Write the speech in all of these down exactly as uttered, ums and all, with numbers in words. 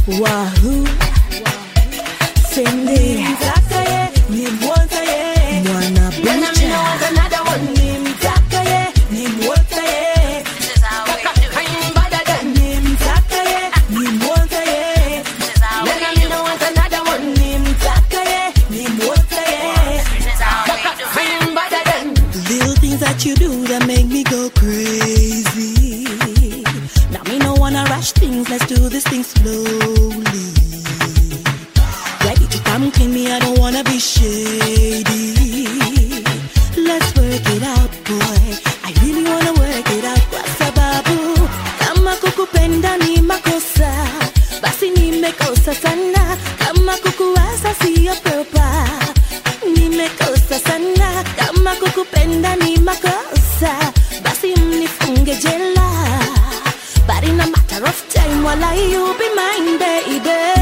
Wahoo Sende Mtakaye ni mwotaye Mwana bucha another one ni mtakaye ni mwotaye. This is how we do it. Better than ni mtakaye ni mwotaye. This is how we do it. Another one ni mtakaye ni mwotaye. This is how we do it. Better than little things that you do that make me go crazy. Now me no wanna rush things, let's do this thing slowly. Ready to come clean me, I don't wanna be shady. Let's work it out, boy. I really wanna work it out. Kwa sababu kama kukupenda ni makosa, basi nimekosa sana. Kama kukuwaza siyo proper, nimekosa sana. Kama kukupenda ni makosa, basi mnifunge jela. But in a matter of time, while I you be mine, baby.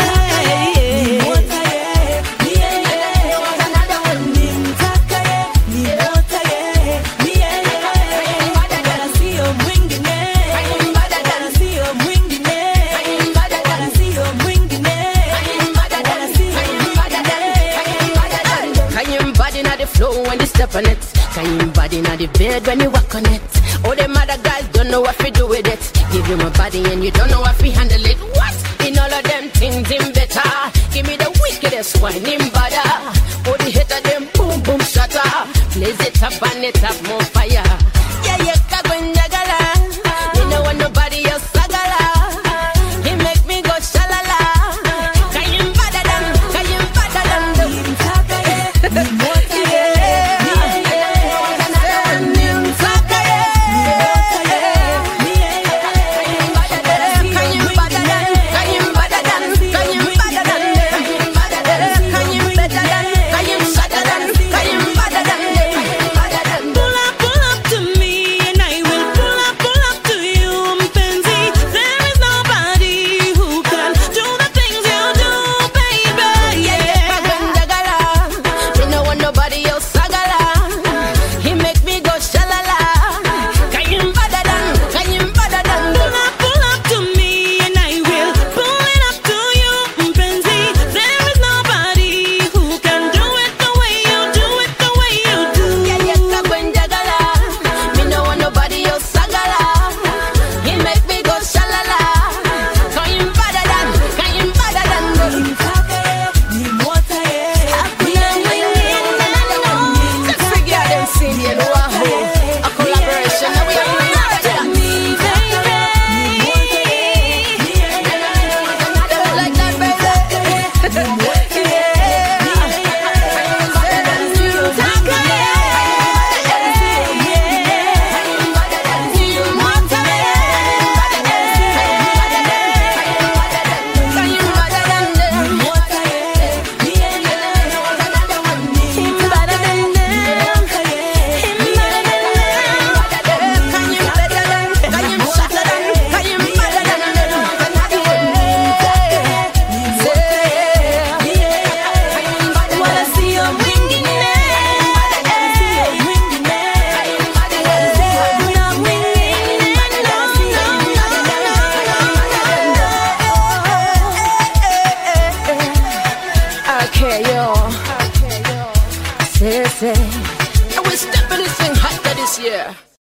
When they step on it, can you body in the bed when you walk on it? All them other guys don't know what to do with it. Give you my body and you don't know what to handle it. What? In all of them things in better. Give me the wickedest wine in butter. All the hater them boom boom shatter. Blaze it up and it up more fire. Yeah yeah kagwenjagala. You know want nobody else sagala. He make me go shalala. Can you better than? Can you better than? Say, say, I will step in this thing hotter this year.